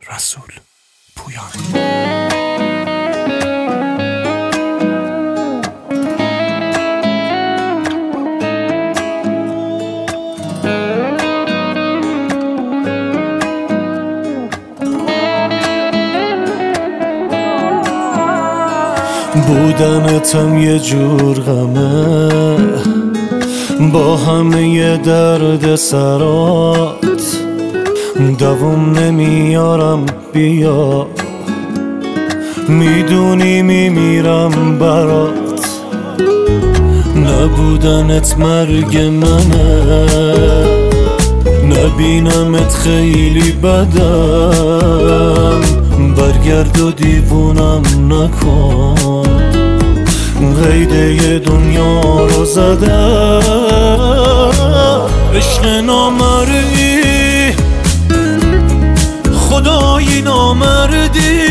رسول پویان. بودنتم یه جور غمه، با همه درد سرات دوام نمیارم بیا، میدونی میمیرم برات. نبودنت مرگ منه، نبینمت خیلی بدم، برگرد و دیوونم نکن، قیده دنیا رو زدم. عشق نامردی، خدایی نامردی،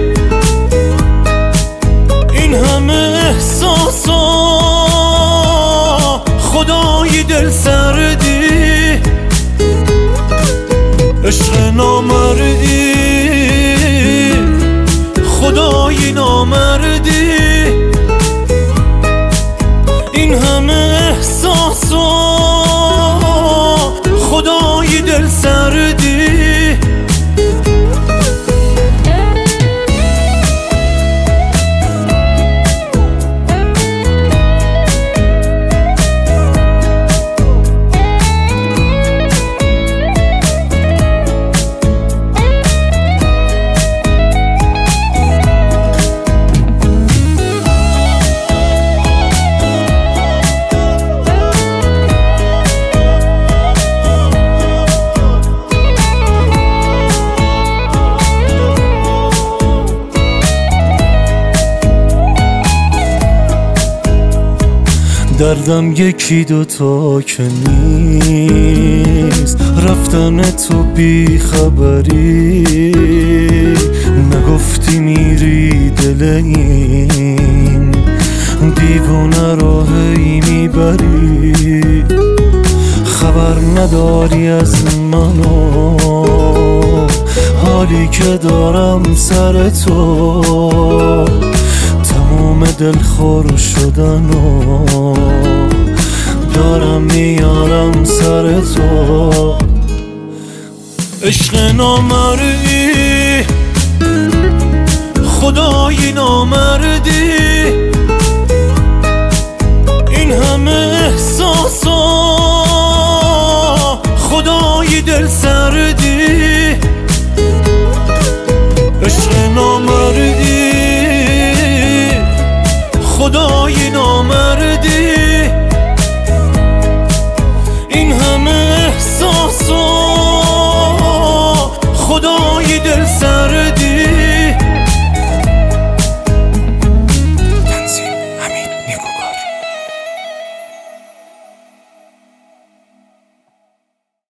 این همه احساسا خدایی دل سردی. عشق نامردی، خدایی نامردی، این همه احساسا خدایی دل سردی. دردم یکی دوتا که نیست، رفتن تو بی خبری، نگفتی میری دل این دیوونه رو هی میبری. خبر نداری از منو، حالی که دارم سر تو، تموم دلخور شدن و دارم میارم سر تو. عشق نامردی، خدایی نامردی، این همه احساسا خدایی دل سردی. عشق نامردی، خدایی نامردی،